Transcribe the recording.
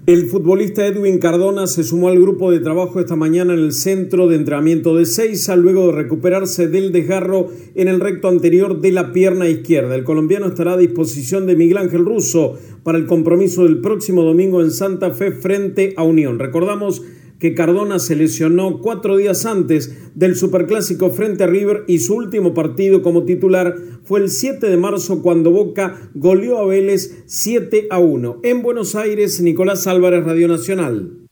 El futbolista Edwin Cardona se sumó al grupo de trabajo esta mañana en el centro de entrenamiento de Seiza luego de recuperarse del desgarro en el recto anterior de la pierna izquierda. El colombiano estará a disposición de Miguel Ángel Russo para el compromiso del próximo domingo en Santa Fe frente a Unión. Recordamos que Cardona se lesionó 4 días antes del Superclásico frente a River y su último partido como titular fue el 7 de marzo cuando Boca goleó a Vélez 7-1. En Buenos Aires, Nicolás Álvarez, Radio Nacional.